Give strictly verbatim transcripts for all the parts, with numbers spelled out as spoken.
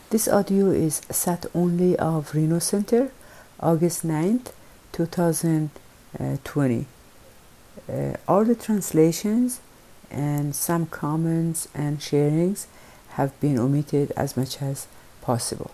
This audio is set only of Reno Center, August ninth, twenty twenty. Uh, all the translations and some comments and sharings have been omitted as much as possible.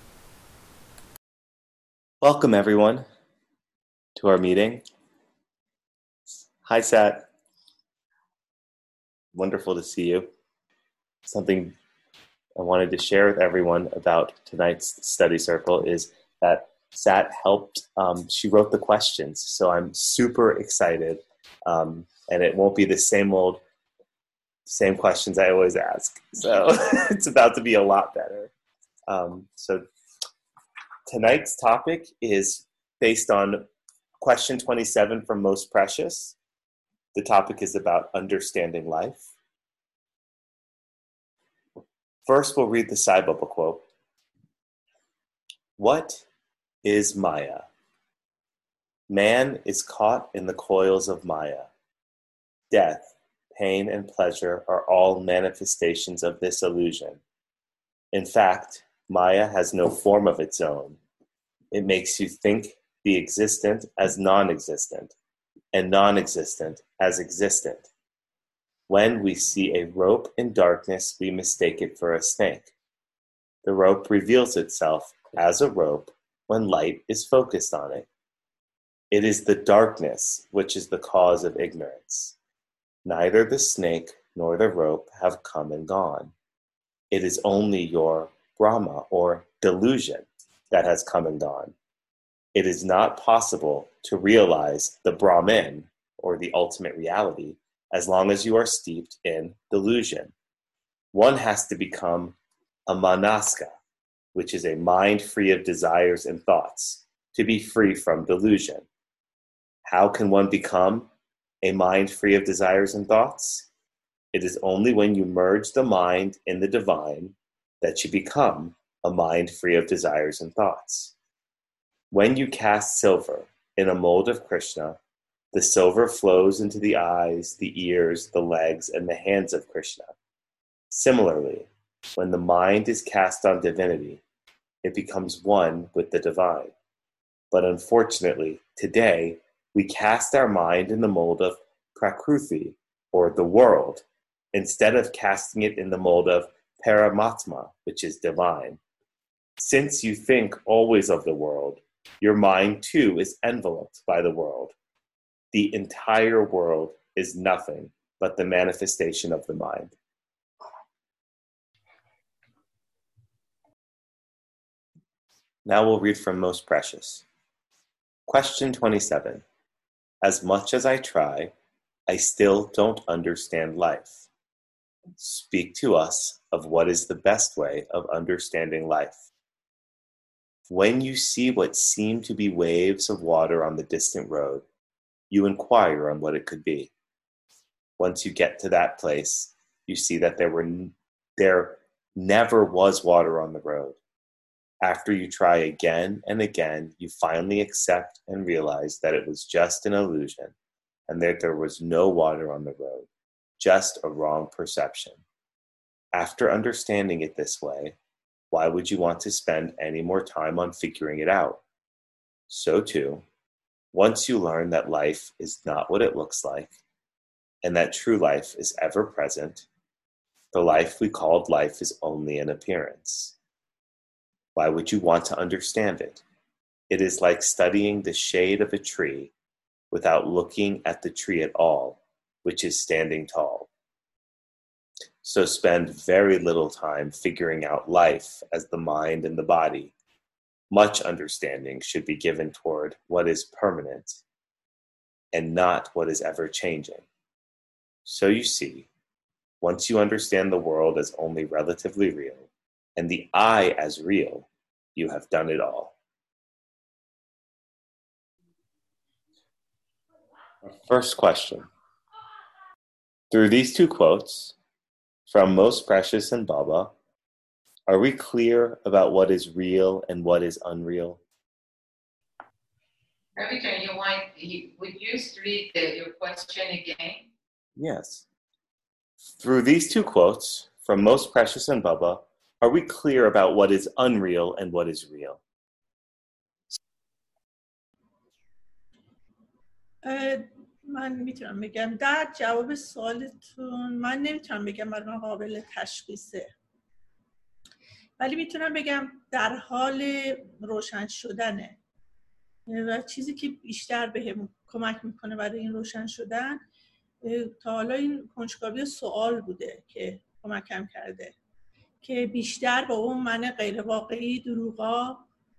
Welcome, everyone, to our meeting. Hi, Sat. Wonderful to see you. Something I wanted to share with everyone about tonight's study circle is that Sat helped, um, she wrote the questions, so I'm super excited, um, and it won't be the same old, same questions I always ask, so it's about to be a lot better. Um, so tonight's topic is based on question twenty-seven from Most Precious. The topic is about understanding life. First, we'll read the Sai Baba quote. What is Maya? Man is caught in the coils of Maya. Death, pain, and pleasure are all manifestations of this illusion. In fact, Maya has no form of its own. It makes you think the existent as non-existent, and non-existent as existent. When we see a rope in darkness, we mistake it for a snake. The rope reveals itself as a rope when light is focused on it. It is the darkness which is the cause of ignorance. Neither the snake nor the rope have come and gone. It is only your Brahma, or delusion, that has come and gone. It is not possible to realize the Brahman, or the ultimate reality, as long as you are steeped in delusion. One has to become a manaska, which is a mind free of desires and thoughts, to be free from delusion. How can one become a mind free of desires and thoughts? It is only when you merge the mind in the divine that you become a mind free of desires and thoughts. When you cast silver in a mold of Krishna, the silver flows into the eyes, the ears, the legs, and the hands of Krishna. Similarly, when the mind is cast on divinity, it becomes one with the divine. But unfortunately, today, we cast our mind in the mold of Prakruti, or the world, instead of casting it in the mold of Paramatma, which is divine. Since you think always of the world, your mind too is enveloped by the world. The entire world is nothing but the manifestation of the mind. Now we'll read from Most Precious. Question twenty-seven. As much as I try, I still don't understand life. Speak to us of what is the best way of understanding life. When you see what seem to be waves of water on the distant road, you inquire on what it could be. Once you get to that place, you see that there were there never was water on the road. After you try again and again, you finally accept and realize that it was just an illusion and that there was no water on the road, just a wrong perception. After understanding it this way, why would you want to spend any more time on figuring it out? So too, once you learn that life is not what it looks like, and that true life is ever present, the life we called life is only an appearance. Why would you want to understand it? It is like studying the shade of a tree without looking at the tree at all, which is standing tall. So spend very little time figuring out life as the mind and the body. Much understanding should be given toward what is permanent and not what is ever changing. So you see, once you understand the world as only relatively real and the I as real, you have done it all. First question. Through these two quotes from Most Precious and Baba, are we clear about what is real and what is unreal? Ravichan, you want, you, would you read the, your question again? Yes. Through these two quotes from Most Precious and Baba, are we clear about what is unreal and what is real? من میتونم بگم در جواب سوالتون من نمیتونم بگم برای من قابل تشخیصه، ولی میتونم بگم در حال روشن شدنه و چیزی که بیشتر بهم کمک میکنه برای این روشن شدن تا حالا این کنجکاوی سوال بوده که کمکم کرده که بیشتر با اون من غیر واقعی، دروغا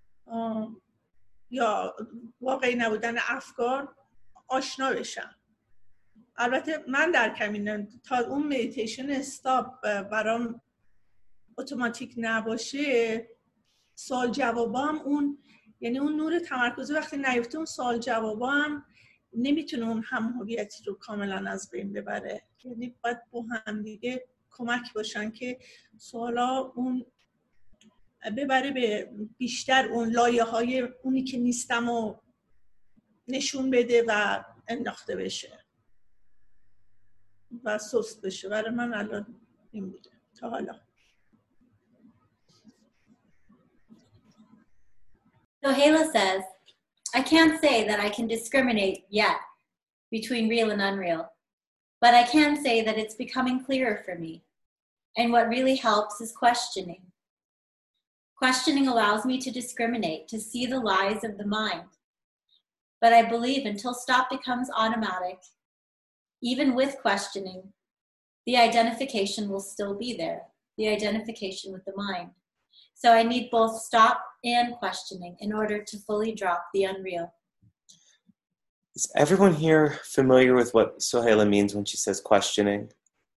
یا واقعی نبودن افکار آشنا بشم. البته من در کمینم تا اون مدیتیشن استاپ برام اتوماتیک نباشه، سوال جوابام اون یعنی اون نور تمرکزی وقتی نیفته اون سوال جوابام نمیتونه اون هم هویتی رو کاملا از بین ببره. یعنی باید با هم دیگه کمک باشن که سوالا اون ببره به بیشتر اون لایه های اونی که نیستم و نشون بده و انداخته بشه و سست بشه. برای من الان این بوده تا حالا. So Hala says, I can't say that I can discriminate yet between real and unreal, but I can say that it's becoming clearer for me. And what really helps is questioning. Questioning allows me to discriminate, to see the lies of the mind. But I believe until stop becomes automatic, even with questioning, the identification will still be there, the identification with the mind. So I need both stop and questioning in order to fully drop the unreal. Is everyone here familiar with what Sohaila means when she says questioning?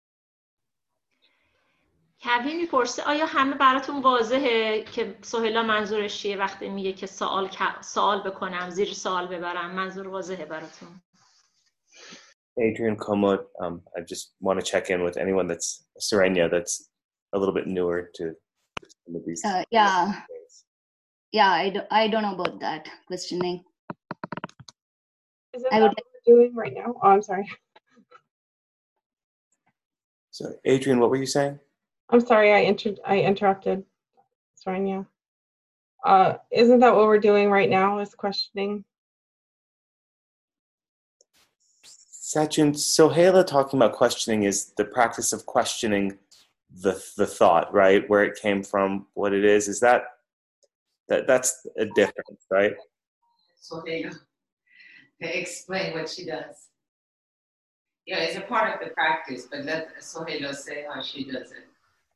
کوی میپرسه آیا همه براتون واضحه که سهیلا منظورش چیه وقتی میگه که سوال سوال بکنم، زیر سوال ببرم، منظور واضحه براتون؟ Adrian Komod, um, I just want to check in with anyone that's Serenia that's a little bit newer to some of these. Uh, yeah, things. yeah, I, do, I don't know about that questioning. Is it I what would we're doing right now? Oh, I'm sorry. So, Adrian, what were you saying? I'm sorry, I inter- I interrupted. Serenia. Uh, isn't that what we're doing right now? Is questioning? Satchin, Sohaila talking about questioning is the practice of questioning the the thought, right? Where it came from, what it is. Is that that that's a difference, right? Sohaila, explain what she does. Yeah, it's a part of the practice, but let Sohaila say how she does it.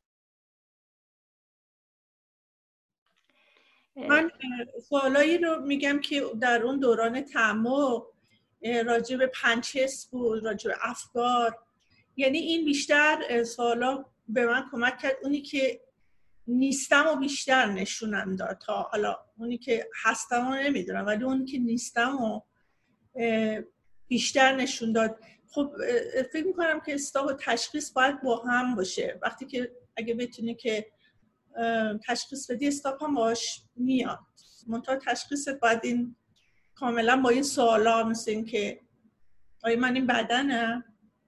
من سوالایی رو میگم که در اون دوران تعمق راجع به پنچس بود، راجع به افکار. یعنی این بیشتر سوالا به من کمک کرد اونی که نیستم و بیشتر نشونم داد تا حالا اونی که هستم و نمیدونم، ولی اونی که نیستم و بیشتر نشون داد. خب فکر میکنم که استاپ و تشخیص باید با هم باشه. وقتی که اگه بتونی که تشخیص بدی استاپ هم باش میاد. منتها تشخیصت باید این کاملا با این سوالا مثل این که آیا من این بدنم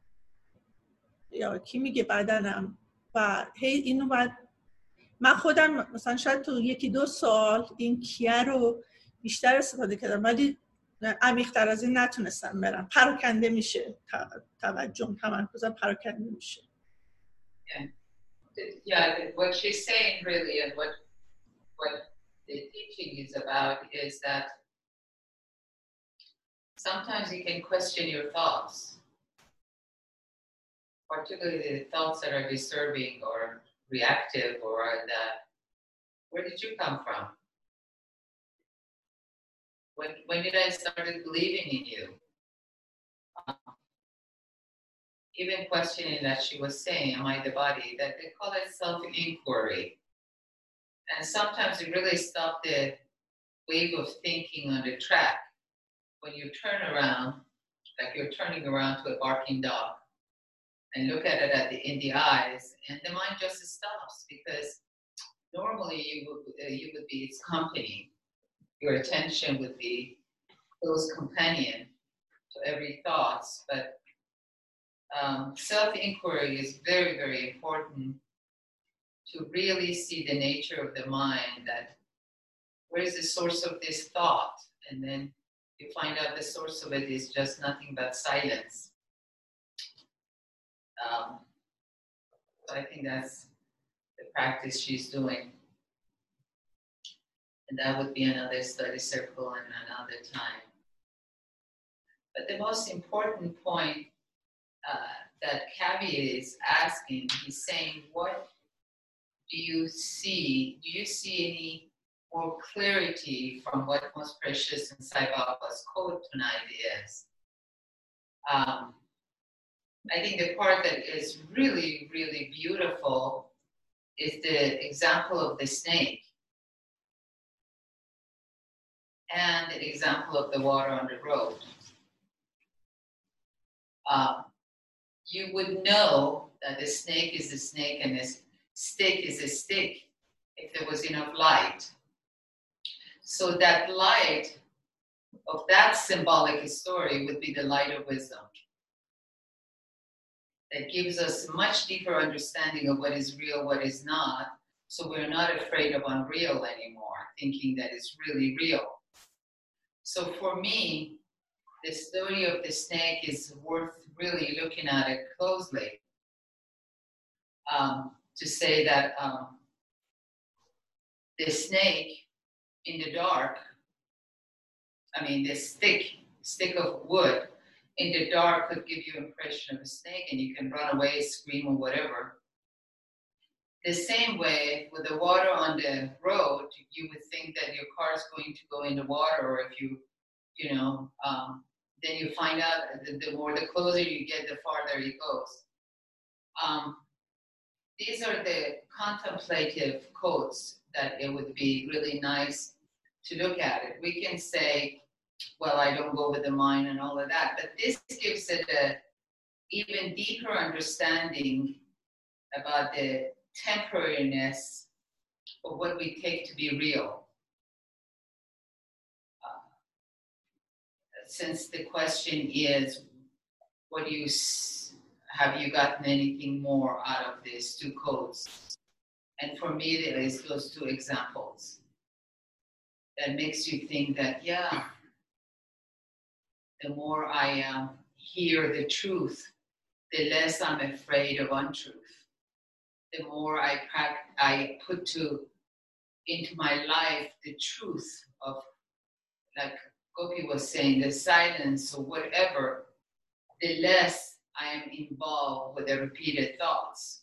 یا کی میگه بدنم و هی اینو باید من خودم مثلا شاید تو یکی دو سال این کیه رو بیشتر استفاده کردم ولی عمیق‌تر از این نتونستم برم. پراکنده میشه توجهم تمرکزم پراکنده میشه. Yeah. Yeah, what she's saying really and what what the teaching is about is that sometimes you can question your thoughts, particularly the thoughts that are disturbing or reactive or that. Where did you come from? When when did I start believing in you? Um, even questioning that she was saying, am I the body? That they call it self-inquiry. And sometimes it really stops the wave of thinking on the track. When you turn around, like you're turning around to a barking dog and look at it at the, in the eyes, and the mind just stops because normally you would, uh, you would be its company. Your attention would be close companion to every thought, but Um, self-inquiry is very, very important to really see the nature of the mind, that where is the source of this thought? And then you find out the source of it is just nothing but silence. Um, so I think that's the practice she's doing. And that would be another study circle and another time. But the most important point uh, that Kavi is asking, he's saying, what do you see? Do you see any more clarity from what Most Precious and Sai Baba's quote tonight is? Um, I think the part that is really, really beautiful is the example of the snake and the example of the water on the road. Um, you would know that the snake is a snake and the stick is a stick if there was enough light. So that light of that symbolic story would be the light of wisdom. That gives us much deeper understanding of what is real, what is not, so we're not afraid of unreal anymore, thinking that it's really real. So for me, the story of the snake is worth really looking at it closely. Um, to say that um, the snake in the dark, I mean, the stick, stick of wood in the dark could give you an impression of a snake and you can run away, scream or whatever. The same way with the water on the road, you would think that your car is going to go in the water, or if you, you know, um, then you find out that the more, the closer you get, the farther it goes. Um, these are the contemplative quotes that it would be really nice to look at it. We can say, well, I don't go with the mind and all of that, but this gives it a even deeper understanding about the temporariness of what we take to be real. Uh, since the question is, what do you, have you gotten anything more out of these two codes? And for me, there is those two examples that makes you think that, yeah, the more I um, hear the truth, the less I'm afraid of untruth. The more I I put to into my life the truth of, like Gopi was saying, the silence or whatever, the less I am involved with the repeated thoughts.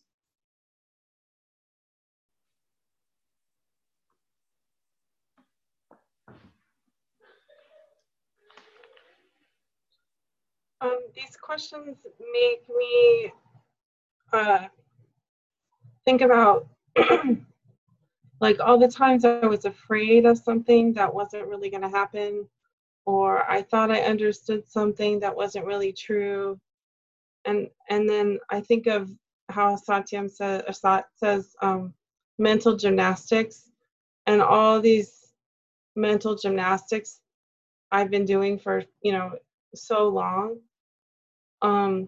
Um, these questions make me uh, think about like all the times I was afraid of something that wasn't really going to happen, or I thought I understood something that wasn't really true. And and then I think of how Satyam says, or Sat says um, mental gymnastics, and all these mental gymnastics I've been doing for, you know, so long. Um,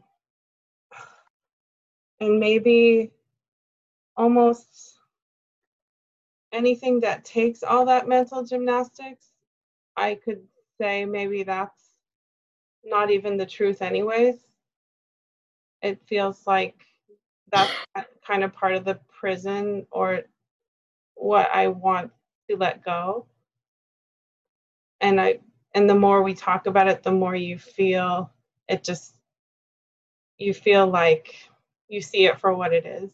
and maybe almost anything that takes all that mental gymnastics, I could say maybe that's not even the truth anyways. It feels like that's kind of part of the prison, or what I want to let go. And I and the more we talk about it, the more you feel it, just you feel like you see it for what it is.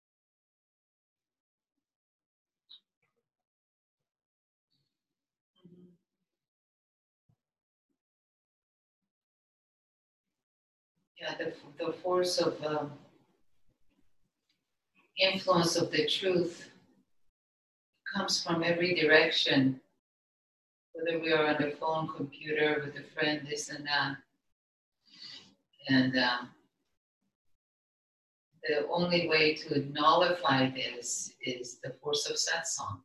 Yeah, the, the force of um, influence of the truth comes from every direction, whether we are on the phone, computer, with a friend, this and that. And um, the only way to nullify this is the force of satsang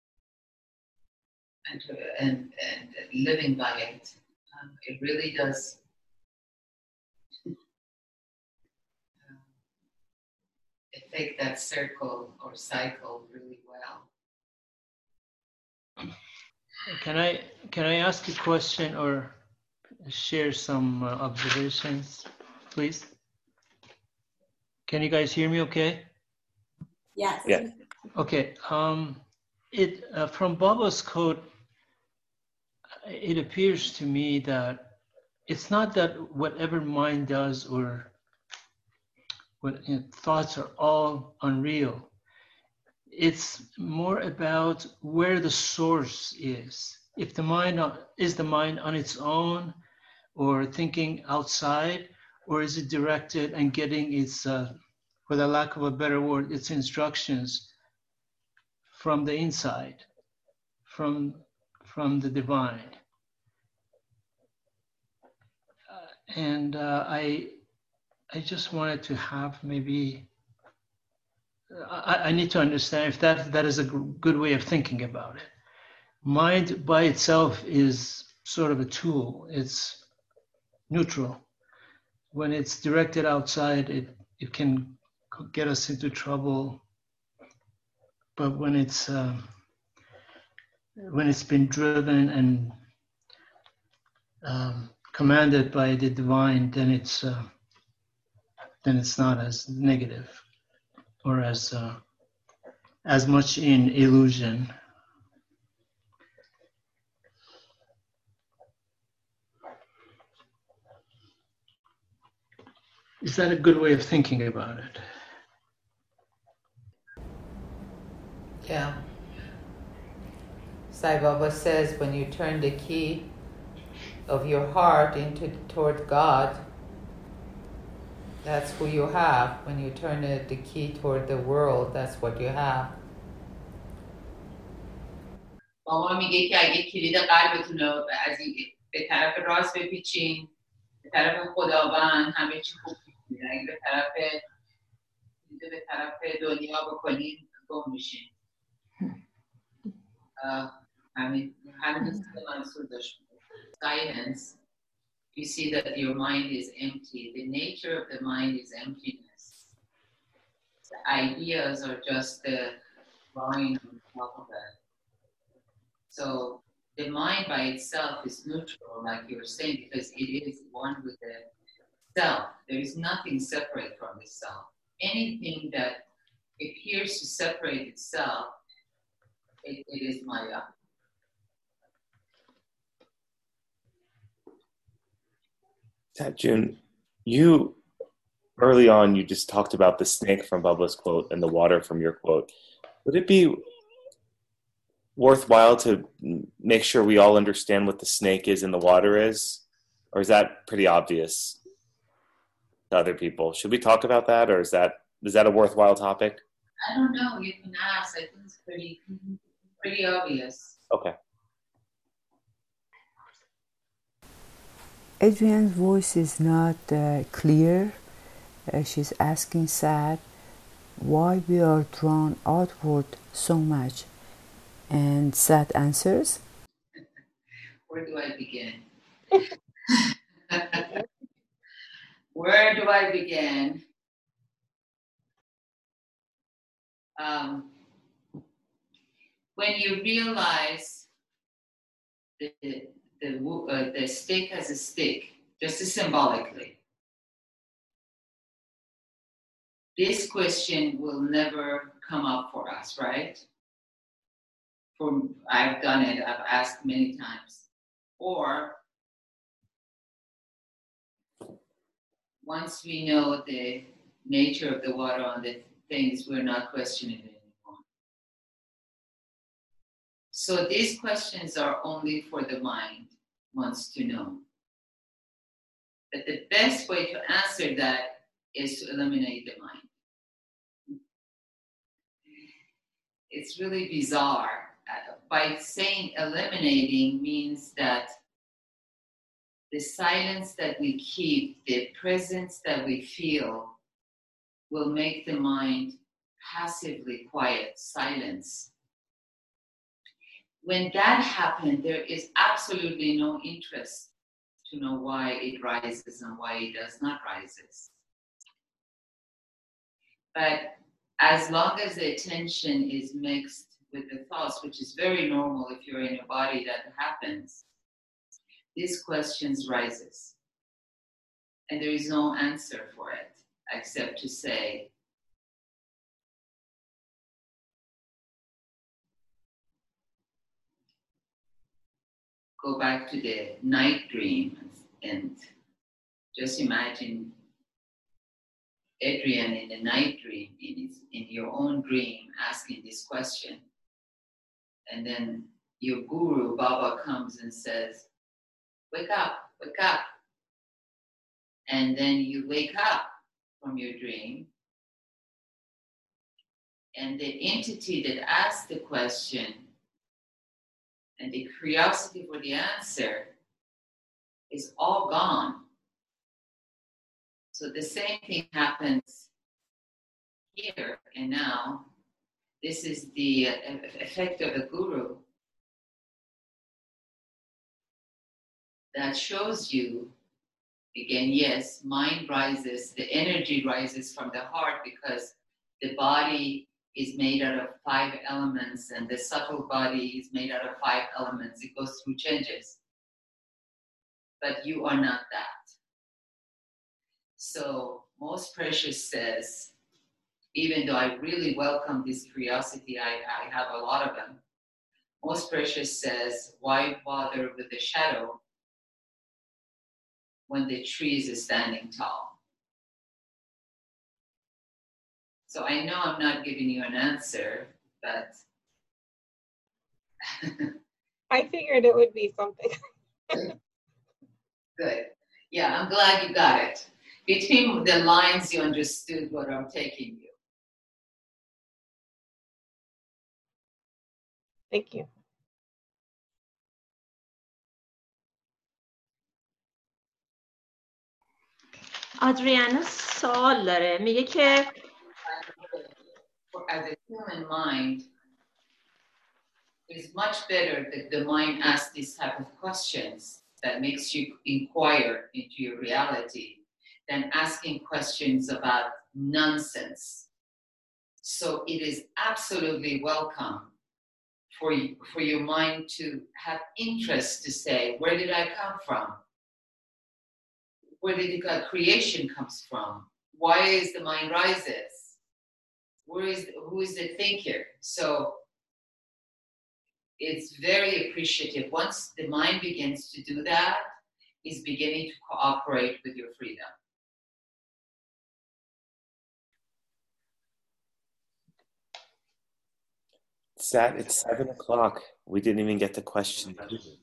and, to, and, and living by it. Um, it really does. take that circle or cycle really well. Can I can I ask a question or share some uh, observations, please? Can you guys hear me okay? Yes. Yeah. Okay. Um, it uh, from Baba's quote, it appears to me that it's not that whatever mind does or what you know, thoughts are all unreal. It's more about where the source is. If the mind on, is the mind on its own, or thinking outside, or is it directed and getting its, uh, for the lack of a better word, its instructions from the inside, from from the divine. Uh, and uh, I I just wanted to have maybe. I, I need to understand if that that is a good way of thinking about it. Mind by itself is sort of a tool. It's neutral. When it's directed outside, it, it can get us into trouble. But when it's uh, when it's been driven and um, commanded by the divine, then it's uh, then it's not as negative or as uh, as much in illusion. Is that a good way of thinking about it? Yeah. Sai Baba says when you turn the key of your heart into toward God, that's who you have. When you turn the, the key toward the world, that's what you have. بابا میگه که اگه کلید قلبتون رو از به طرف راست بپیچین، به طرف خداوند، همه چی خوب میشه. اگه به طرف به طرف دنیا بکنین، گم میشین. همین همین منصور داشت. Silence, you see that your mind is empty. The nature of the mind is emptiness. The ideas are just the drawing on top of it. So the mind by itself is neutral, like you were saying, because it is one with the self. There is nothing separate from the self. Anything that appears to separate itself, it, it is Maya. June, you early on you just talked about the snake from Baba's quote and the water from your quote. Would it be worthwhile to make sure we all understand what the snake is and the water is? Or is that pretty obvious to other people? Should we talk about that, or is that is that a worthwhile topic? I don't know. You can ask. I think it's pretty pretty obvious. Okay. Adrian's voice is not uh, clear. Uh, she's asking sad why we are drawn outward so much. And Sad answers, where do I begin? Where do I begin? Um, when you realize the, the, uh, the stick has a stick, just symbolically, this question will never come up for us, right? For, I've done it, I've asked many times. Or once we know the nature of the water and the things, we're not questioning it anymore. So these questions are only for the mind wants to know. But the best way to answer that is to eliminate the mind. It's really bizarre. Uh, by saying eliminating means that the silence that we keep, the presence that we feel, will make the mind passively quiet, silence. When that happens, there is absolutely no interest to know why it rises and why it does not rise. But as long as the attention is mixed with the thoughts, which is very normal if you're in a body that happens, these questions rises. And there is no answer for it, except to say, go back to the night dream and just imagine Adrian in the night dream, in, his, in your own dream, asking this question. And then your guru, Baba, comes and says, wake up, wake up. And then you wake up from your dream. And the entity that asked the question and the curiosity for the answer is all gone. So the same thing happens here and now. This is the effect of the guru that shows you, again, yes, mind rises, the energy rises from the heart because the body is made out of five elements and the subtle body is made out of five elements. It goes through changes. But you are not that. So Most Precious says, even though I really welcome this curiosity, I, I have a lot of them. Most Precious says, why bother with the shadow when the tree is standing tall? So I know I'm not giving you an answer, but I figured it would be something. Good. Yeah, I'm glad you got it. Between the lines, you understood what I'm taking you. Thank you. آدریانا سوال داره، میگه که as a human mind, it's much better that the mind asks these type of questions that makes you inquire into your reality than asking questions about nonsense. So it is absolutely welcome for you, for your mind to have interest to say, where did I come from? Where did the creation comes from? Why is the mind rises? Where is, who is the thinker? So it's very appreciative. Once the mind begins to do that, it's beginning to cooperate with your freedom. It's at, it's seven o'clock. We didn't even get the question.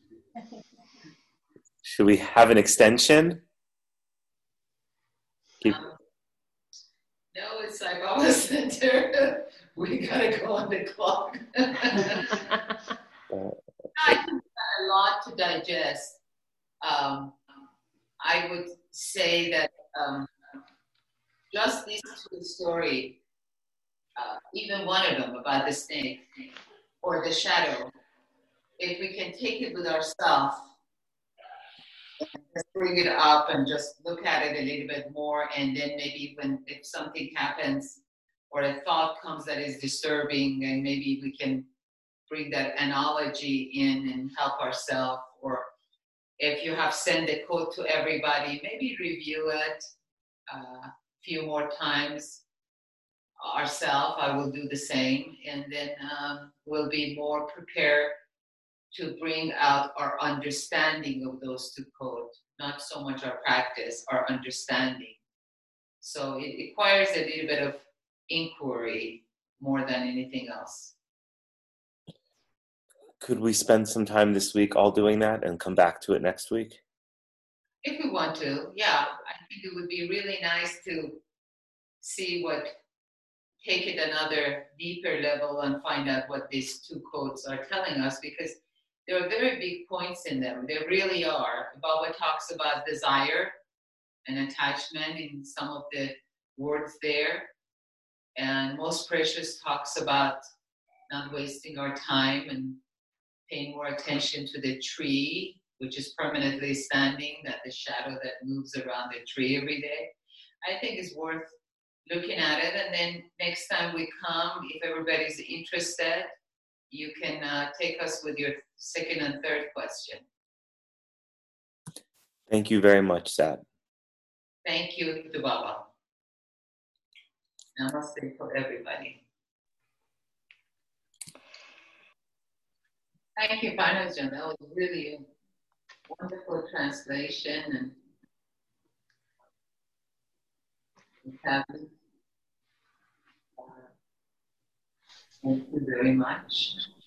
Should we have an extension? Keep... Um, no, it's like Baba Center. We gotta go on the clock. I think a lot to digest. Um, I would say that um, just these two stories, uh, even one of them about the snake or the shadow, if we can take it with ourselves, just bring it up and just look at it a little bit more, and then maybe when if something happens or a thought comes that is disturbing, and maybe we can bring that analogy in and help ourselves. Or if you have sent the code to everybody, maybe review it a uh, few more times ourselves. I will do the same, and then um, we'll be more prepared to bring out our understanding of those two codes, not so much our practice, our understanding. So it requires a little bit of inquiry more than anything else. Could we spend some time this week all doing that and come back to it next week? If we want to, yeah. I think it would be really nice to see what, take it another deeper level and find out what these two codes are telling us, because there are very big points in them. They really are. Baba talks about desire and attachment in some of the words there. And Most Precious talks about not wasting our time and paying more attention to the tree, which is permanently standing, that the shadow that moves around the tree every day. I think it's worth looking at it, and then next time we come, if everybody's interested, you can uh, take us with your second and third question. Thank you very much, Sat. Thank you to Baba. Namaste for everybody. Thank you, Panajan. That was really a wonderful translation. And happy. Uh, thank you very much.